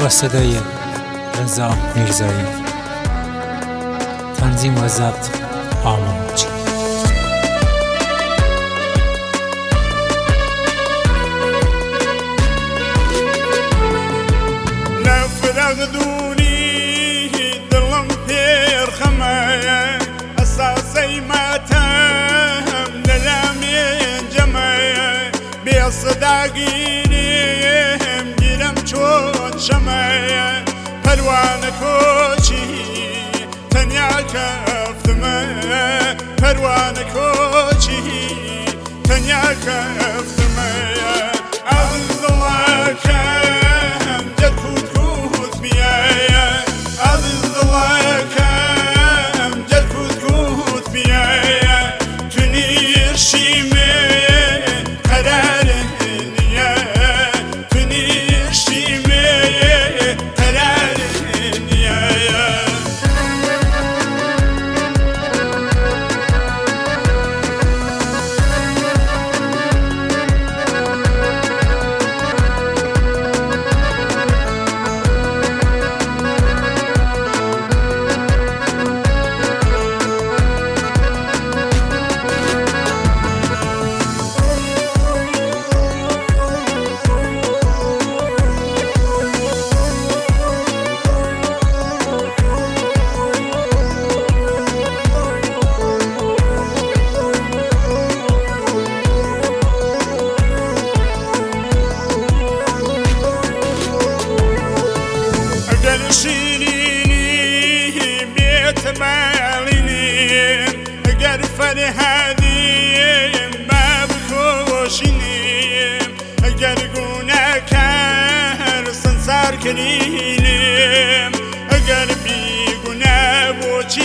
با صدای رضا میرزایی، تنظیم و ضبط آموچی. لفرغدوني دلم پیر خمايا اساسي ما تهم للامين جمايا بصداقينيهم جرم چون شمايا پروانه کوچی تنیا کفتمه پروانه کوچی تنیا کفتمه عبد الله کم جد کود کود بیایا عبد الله کم جد کود کود بیایا تنیر شیمه قرار نیا تنیر شیمه قرار نیا شيريني بيت ماليني قرفر هذيم باب كوشيني قرقونا كار سنسار كرينيم قلبي قنا بوشي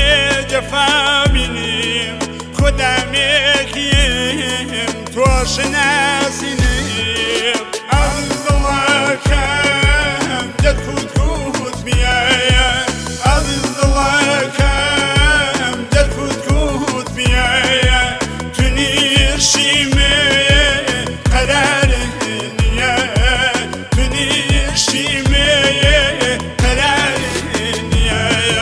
مجفابينيم خدا ميكيم توش ناسينيم الله كام جد كود كود بيايا عبد الله كام جد كود كود بيايا تنير شيمه قرار نيا تنير شيمه قرار نيا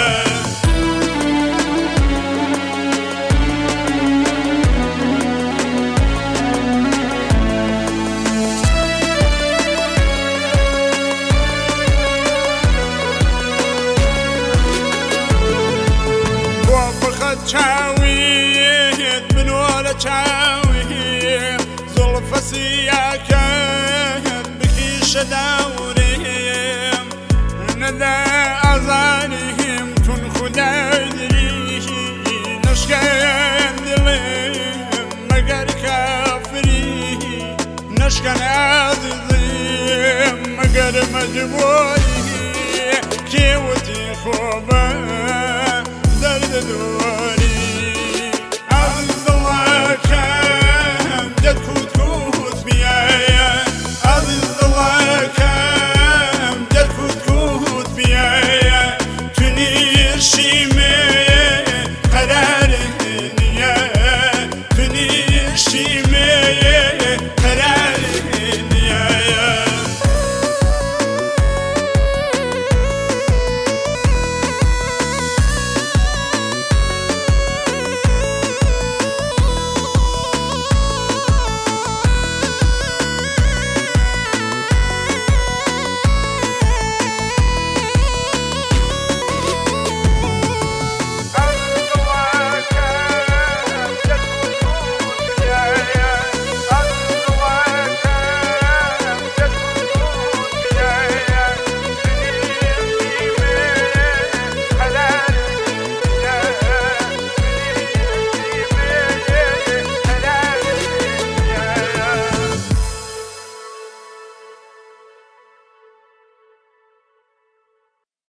چاوید من ولا چاوید ظلف سیاکت بکیش دوریم ندا ازانیم تون خدای دریه نشکن دلیم مگر کافری نشکن عزیزیم مگر مجبوری کیوتی خوبه درد دوری